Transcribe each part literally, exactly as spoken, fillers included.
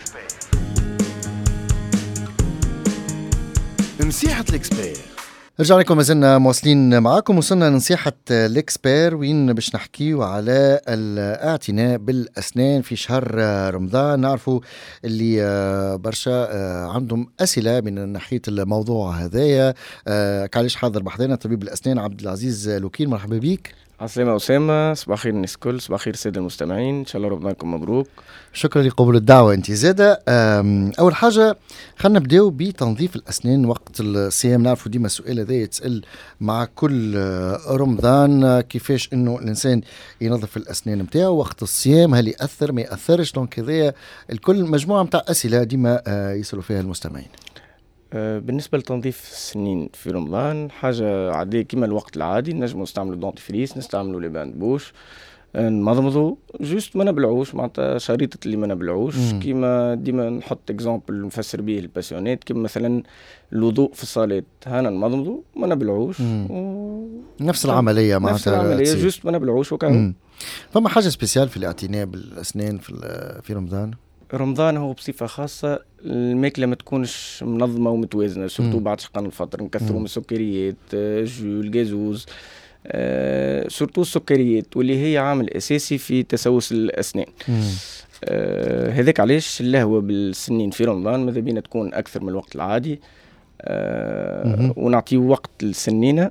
نصيحة الإكسبير. رجعنا لكم، ما زلنا مواصلين معاكم. وصلنا لنصيحة الإكسبير وين باش نحكيو على الاعتناء بالأسنان في شهر رمضان. نعرفوا اللي برشا عندهم أسئلة من ناحية الموضوع هذايا. كعليش حاضر بحضرنا طبيب الأسنان عبد العزيز لوكيل. مرحبا بك. عسلامة أسامة، صباح خير الناس الكل، صباح خير السادة المستمعين، إن شاء الله رمضانكم مبروك. شكرا لقبول الدعوة. أنت زادة أول حاجة خلنا نبداو بتنظيف الأسنان وقت الصيام. نعرفوا ديما السؤال هذا يتسأل مع كل رمضان، كيفاش إنه الإنسان ينظف الأسنان متاعه وقت الصيام، هل يأثر ما يأثرش؟ دونك هذايا الكل مجموعة متاع أسئلة ديما يسألوا فيها المستمعين. بالنسبة لتنظيف السنين في رمضان حاجة عادية كما الوقت العادي، نجموا نستعملوا دونتيفريس، نستعملوا لي باند بوش، نمضمضوا جوست ما نبلعوش، معناتها شريطة اللي ما نبلعوش. كما ديما نحط اكزامبل نفسر به الباسيونات، كما مثلا الوضوء في الصلاة، هانا نمضمضوا ما نبلعوش و... نفس العملية معناتها نفس العملية جوست ما نبلعوش وكاو. فما حاجة سبيسيال في الاعتناء بالأسنان في في رمضان؟ رمضان هو بصفة خاصة الماكلة ما تكونش منظمة ومتوازنة، سورتو بعد شقان الفطر نكثروا من السكريات، جو الجازوز، آه، سورتو السكريات واللي هي عامل أساسي في تسوس الأسنان. آه، هذاك علاش اللهوة بالسنين في رمضان ماذا بينا تكون أكثر من الوقت العادي، آه، ونعطيه وقت للسنينة،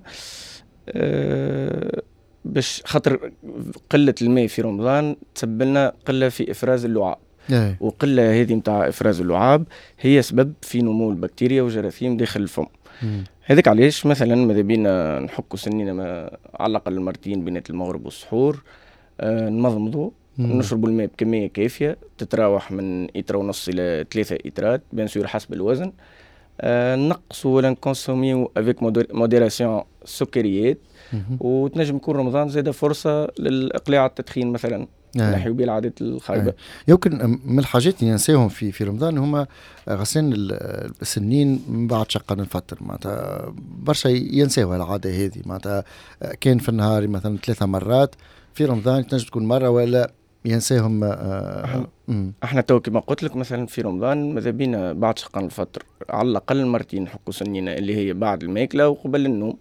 آه، باش خاطر قلة الماء في رمضان تسبب لنا قلة في إفراز اللعاب. وقلة هذه متاع إفراز اللعاب هي سبب في نمو البكتيريا وجراثيم داخل الفم. هذاك علاش مثلا ماذا بينا نحكوا سنينا ما على الأقل مرتين بين المغرب والسحور، آه نمضمضوا، نشربوا الماء بكمية كافية تتراوح من إتر ونص إلى ثلاثة إترات بيان حسب الوزن. آه نقصوا ولا نكونسوميو افيك موديراسيون السكريات. وتنجم يكون رمضان زاد فرصة للإقلاع التدخين مثلا، نحيو بيه العادات الخايبة. يمكن من الحاجات اللي ننساهم في في رمضان هما غسلان السنين من بعد شقان الفطر. معناتها برشا ينساوها العادة هذه، معناتها كان في النهار مثلا ثلاثة مرات، في رمضان تنجم تكون مرة ولا ينساهم. احنا, احنا تو كما قلت لك مثلا في رمضان ماذا بينا بعد شقان الفطر على الأقل مرتين نحكوا سنينا اللي هي بعد الماكلة وقبل النوم.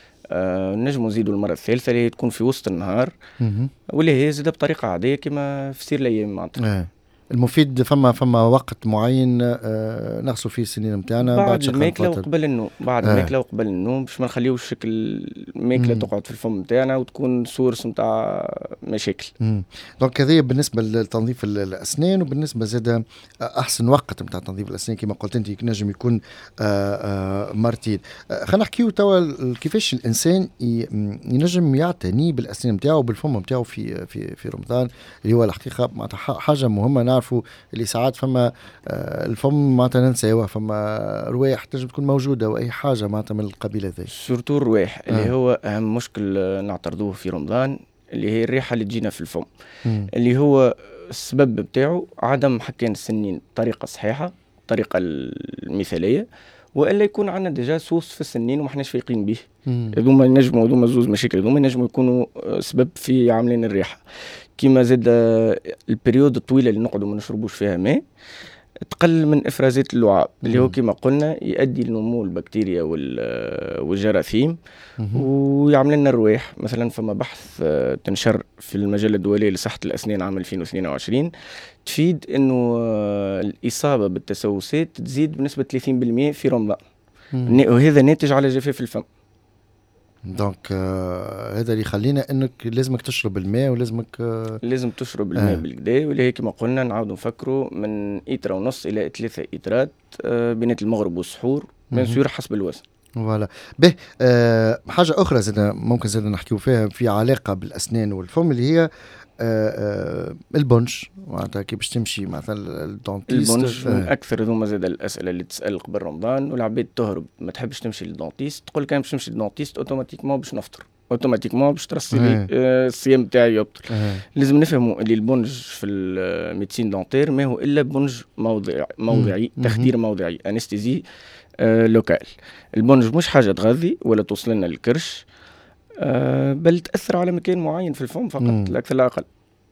آه نجموا نزيدوا المرة الثالثة اللي هي تكون في وسط النهار، واللي هي زيادة بطريقة عادية كما في سير الأيام معناتها. آه. المفيد فما فما وقت معين آه نغسل فيه السنين متاعنا بعد, بعد الماكلة وقبل النوم، بعد آه. الماكلة وقبل النوم باش ما نخليوش شكل الماكلة تقعد في الفم متاعنا وتكون سورس متاع مشاكل. دونك هذه بالنسبة لتنظيف الأسنان. وبالنسبة زاد أحسن وقت متاع تنظيف الأسنان كما قلت أنت نجم يكون آه آه مرتين. آه خلينا نحكيو توا كيفاش الإنسان ينجم يعتني بالأسنان متاعه وبالفم متاعه في في في رمضان، اللي هو الحقيقة معناتها حاجة مهمة. نعرفوا اللي ساعات فما آه الفم معناتها ننساوها، فما روايح تنجم تكون موجودة وأي حاجة معناتها من القبيلة ذي. سورتو الروايح آه. اللي هو أهم مشكل نعترضوه في رمضان اللي هي الريحة اللي تجينا في الفم، م. اللي هو السبب بتاعه عدم حكين السنين بطريقة صحيحة، الطريقة المثالية، وإلا يكون عندنا ديجا سوس في السنين وما حناش فايقين به. هذوما ينجموا هذوما زوز مشاكل، هذوما ينجموا يكونوا سبب في عاملين الريحة. كما زاد البريود الطويلة اللي نقعدوا ما نشربوش فيها ماء تقلل من إفرازات اللعاب، اللي هو كما قلنا يؤدي لنمو البكتيريا والجراثيم ويعمل لنا الروايح. مثلا فما بحث تنشر في المجلة الدولية لصحة الأسنان عام ألفين واثنين وعشرين تفيد أنه الإصابة بالتسوسات تزيد بنسبة ثلاثين بالمئة في رمضان، وهذا ناتج على جفاف الفم. دونك آه هذا اللي يخلينا انك لازمك تشرب الماء ولازمك آه لازم تشرب الماء آه. بالكدا، واللي هي كما قلنا نعاودوا نفكروا من إتر ونص الى ثلاثة إترات آه بين المغرب والسحور بنسير حسب الوزن. فوالا به آه حاجه اخرى زاد ممكن زاد نحكيو فيها في علاقه بالاسنان والفم، اللي هي آه آه البنج. معناتها كي باش تمشي مثلا الدونتيست. البنج من اكثر هذوما زاد الاسئله اللي تسال قبل رمضان، والعباد تهرب ما تحبش تمشي للدونتيست، تقول كان باش تمشي للدونتيست اوتوماتيكمون باش نفطر، اوتوماتيكمون باش ترسي لي آه الصيام تاعي يبطل. آه. لازم نفهموا اللي البنج في الميديسين دونتير ما هو الا بنج موضعي موضعي تخدير موضعي انستيزي آه لوكال. البنج مش حاجه تغذي ولا توصل لنا للكرش، آه بل تاثر على مكان معين في الفم فقط، لا اكثر لا اقل.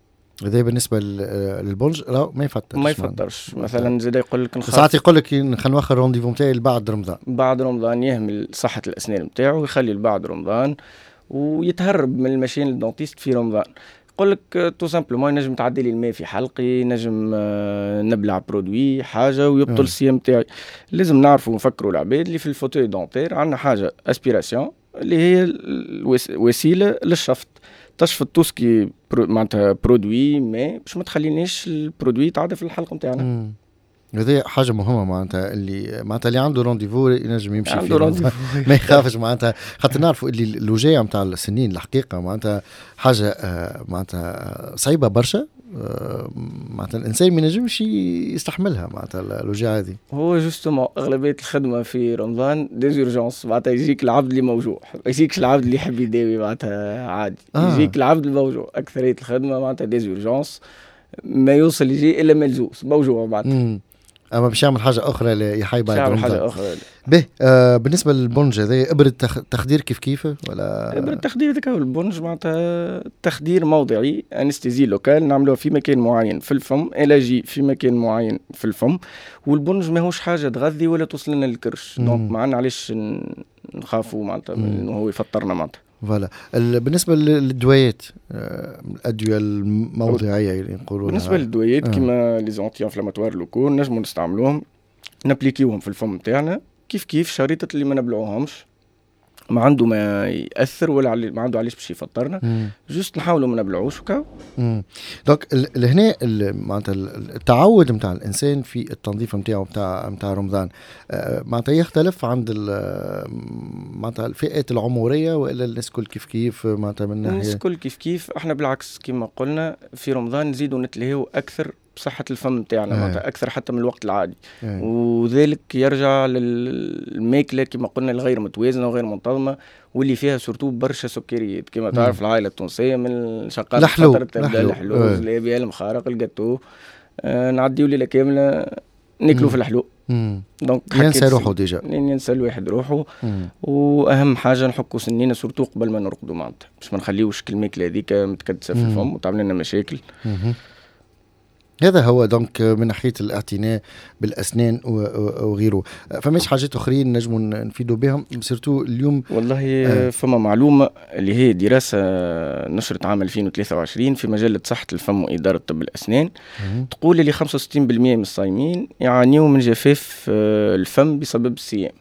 هذا بالنسبه للبونج لا ما يفطرش ما يفطرش مثلا زاد يقول لك نخاف ساعات يقول لك خلينا نوخر الرونديفو نتاعي بعد رمضان بعد رمضان يهمل صحه الاسنان نتاعو ويخلي بعد رمضان ويتهرب من المشين للدونتيست في رمضان. يقول لك تو سامبلومون نجم تعدي لي الماء في حلقي، نجم نبلع برودوي حاجه ويبطل الصيام تاعي. لازم نعرفوا ونفكروا العباد اللي في الفوتوي دونتير عندنا حاجه اسبيراسيون اللي هي الوسيله للشفط، تشفط توسكي برو معناتها برودوي ماء باش ما تخلينيش البرودوي يتعدى في الحلقه نتاعنا. هذه حاجه مهمه معناتها اللي معناتها اللي عنده رونديفو ينجم يمشي فيه ما يخافش معناتها خاطر نعرفوا اللي الوجايه نتاع السنين الحقيقه معناتها حاجه معناتها صعيبه برشا معناتها الانسان ما ينجمش يستحملها معناتها الوجايه هذه. هو جوستومون اغلبيه الخدمه في رمضان ديزورجونس معناتها يجيك العبد اللي موجوع، ما يجيكش العبد اللي يحب يداوي معناتها عادي آه. يجيك العبد الموجوع. اكثريه الخدمه معناتها ديزورجونس ما يوصل يجي الا ملزوس موجوع معناتها اما باش يعمل حاجه اخرى يحيي بعد رمضان حاجه اخرى به. آه بالنسبه للبونج هذا ابره تخدير كيف كيف ولا ابره تخدير ذاك هو البونج معناتها تخدير موضعي انستيزي لوكال نعملوها في مكان معين في الفم، علاجي في مكان معين في الفم. والبونج ماهوش حاجه تغذي ولا توصل لنا الكرش دونك ما عندنا علاش نخافوا معناتها انه هو يفطرنا معناتها. فوالا بالنسبه للدويات الادويه الموضعيه اللي نقولوا بالنسبه للدويات آه. كيما لي زونتي انفلاماتوار لوكو نجموا نستعملوهم نابليكيوهم في الفم تاعنا كيف كيف شريطه اللي ما نبلعوهمش ما عنده ما ياثر ولا ما عنده علاش باش يفطرنا جوست نحاولوا ما نبلعوش وكاو. دونك لهنا معناتها التعود نتاع الانسان في التنظيف نتاعو نتاع نتاع رمضان معناتها يختلف عند معناتها الفئات العمريه والا الناس كل كيف كيف معناتها من ناحيه الناس كل كيف كيف. احنا بالعكس كما قلنا في رمضان نزيدوا نتلهيو اكثر بصحة الفم نتاعنا معناتها أكثر حتى من الوقت العادي أيه. وذلك يرجع للماكلة كما قلنا الغير متوازنة وغير منتظمة واللي فيها سورتو برشا سكريات كما تعرف العائلة التونسية من شقات الحلو الحلو الزلابية المخارق الجاتو آه نعديو ليلة كاملة ناكلوا في الحلو دونك ينسى روحه ديجا ينسى الواحد روحه. واهم حاجه نحكوا سنينا سورتو قبل ما نرقدوا معناتها باش ما نخليوش الماكله هذيك متكدسه في الفم وتعمل لنا مشاكل. مم. هذا هو دونك من ناحيه الاعتناء بالاسنان وغيره. فماش حاجات اخرين نجموا نفيدوا بهم سيرتو اليوم؟ والله آه. فما معلومه اللي هي دراسه نشرت عام ألفين وثلاثة وعشرين في مجله صحه الفم واداره طب الاسنان مم. تقول اللي خمسة وستين بالمئة من الصايمين يعانيوا من جفاف الفم بسبب الصيام.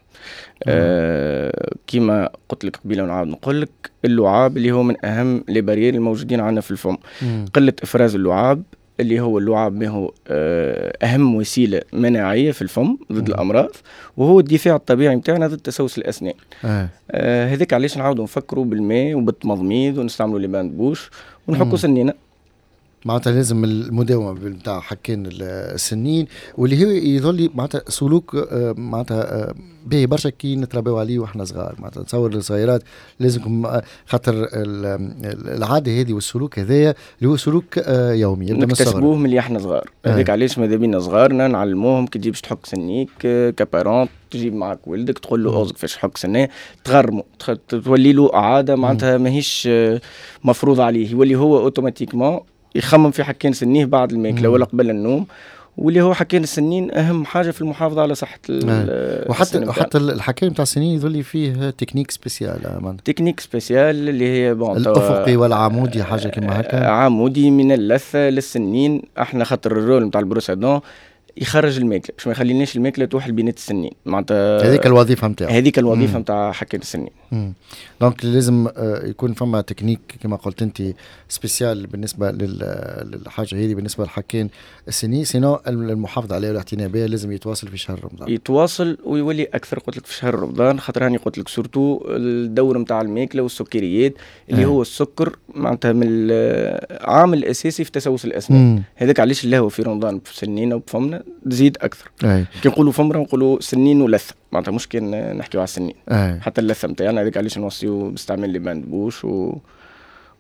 آه كما قلت لك قبيله ونعاود نقول لك اللعاب اللي هو من اهم لي بارير الموجودين عندنا في الفم. مم. قله افراز اللعاب اللي هو اللعاب ما هو أهم وسيلة مناعية في الفم ضد الأمراض وهو الدفاع الطبيعي متاعنا ضد تسوس الأسنان. آه. آه هذيك علاش نعاودوا نفكروا بالماء وبالتمضميد ونستعملوا لبان بوش ونحكوا سنينا. معناتها لازم المداومه بتاع حكين السنين واللي هو يظل معناتها سلوك معناتها باهي برشا كي نتربوا عليه واحنا صغار. معناتها نتصور الصغيرات لازم خاطر العاده هذه والسلوك هذايا اللي هو سلوك يومي يبدا من الصغر نكتسبوه من اللي احنا صغار. هذاك آه. علاش ماذا بينا صغارنا نعلموهم كي تجيبش تحك سنيك كبارون تجيب معك ولدك تقول له اوزك فاش حك سنيه تغرمه تولي له عاده معناتها ماهيش مفروض عليه يولي هو اوتوماتيكمون يخمم في حكين سنيه بعد الماكله ولا قبل النوم واللي هو حكين السنين اهم حاجه في المحافظه على صحه آه. وحتى وحتى الحكايه نتاع السنين يظل فيه تكنيك سبيسيال تكنيك سبيسيال اللي هي بون الافقي والعمودي حاجه كما هكا عمودي من اللثه للسنين. احنا خاطر الرول نتاع البروسادون يخرج الماكله باش ما يخليناش الماكله توحل بين السنين معناتها هذيك الوظيفه نتاعو هذيك الوظيفه نتاع حكين السنين. دونك لازم يكون فما تكنيك كما قلت انت سبيسيال بالنسبه للحاجه هذه بالنسبه لحكين السنين سينو المحافظه عليه والاعتناء بها لازم يتواصل في شهر رمضان يتواصل ويولي اكثر قلت لك في شهر رمضان خاطر هاني قلت لك سورتو الدور نتاع الماكله والسكريات اللي آه. هو السكر معناتها من العامل الاساسي في تسوس الاسنان. هذاك علاش اللهو في رمضان في سنينا وبفمنا تزيد اكثر. آه. كي نقولوا فمره نقولوا سنين ولثه معناتها مش كان نحكيو على السنين. آه. حتى اللثه نتاعنا هذيك علاش نوصيو باستعمال لبان بوش و...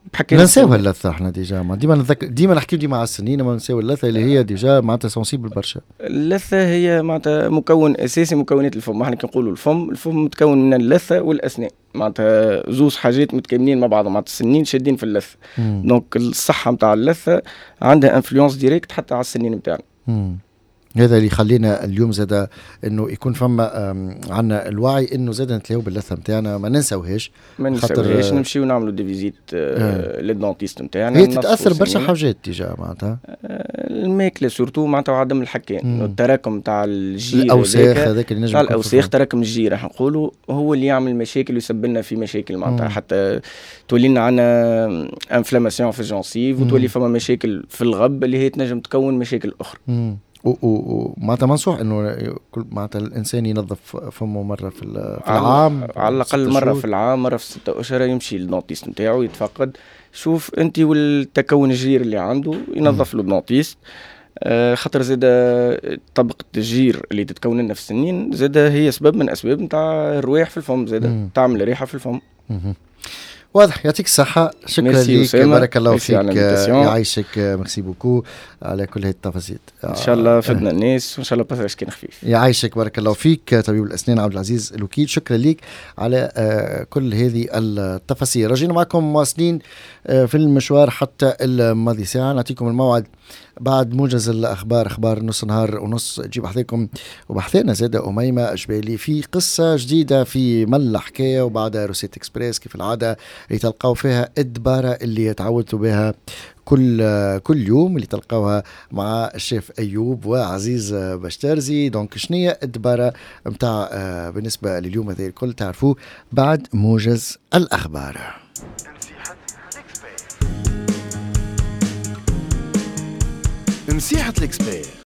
بحكينا ننساوها اللثه احنا ديجا ما ديما نذكر ديما نحكيو ديما على السنين ما ننساو اللثه اللي هي ديجا معناتها سونسيبل برشا. اللثه هي معناتها مكون اساسي مكونات الفم. احنا كي نقولوا الفم الفم متكون من اللثه والاسنان معناتها زوز حاجات متكاملين مع بعض معناتها السنين شادين في اللثه. دونك الصحه نتاع اللثه عندها انفلونس ديريكت حتى على السنين نتاعنا. هذا اللي يخلينا اليوم زاد انه يكون فما عندنا الوعي انه زاد نتلاقوا باللثه نتاعنا ما ننساوهاش ما ننساوهاش نمشيو نعملوا دي فيزيت آه. للدونتيست نتاعنا. هي تتاثر برشا حاجات تجاه معناتها آه الماكله سورتو معناتها وعدم الحكان التراكم تاع الجير الاوساخ هذاك اللي نجم تاع الاوساخ تراكم الجير راح نقولوا هو اللي يعمل مشاكل ويسبب لنا في مشاكل معناتها حتى تولي لنا عندنا انفلاماسيون في الجنسيف وتولي فما مشاكل في الغب اللي هي تنجم تكون مشاكل اخرى. مم. ومعناتها منصوح انه كل معناتها الانسان ينظف فمه مره في, في العام على الاقل مره في العام مره في ستة اشهر يمشي للدونتيست نتاعو يتفقد شوف انت والتكون الجير اللي عنده ينظف له الدونتيست. آه خاطر زاد طبقه الجير اللي تتكون لنا في السنين زاد هي سبب من اسباب نتاع الرواح في الفم زاد تعمل ريحه في الفم. مم. واضح. يعطيك الصحة. شكرا لك بارك الله فيك يعيشك. ميرسي بوكو على كل هذه التفاصيل. ان شاء الله فدنا الناس وان شاء الله باساج كان خفيف. يعيشك بارك الله فيك طبيب الاسنان عبد العزيز الوكيل. شكرا لك على كل هذه التفاصيل. رجينا معكم مواصلين في المشوار حتى الماضي ساعة. نعطيكم الموعد بعد موجز الأخبار أخبار نص نهار ونص تجيب بحثكم وبحثنا زادة أميمة أجبالي في قصة جديدة في ملا حكاية وبعدها روسيت إكسبريس كيف العادة اللي تلقاو فيها إدبارة اللي تعودتوا بها كل كل يوم اللي تلقاوها مع الشيف أيوب وعزيز بشترزي. دونك شنية إدبارة متاع بالنسبة لليوم هذا الكل تعرفوه بعد موجز الأخبار. نصيحة الإكسبير.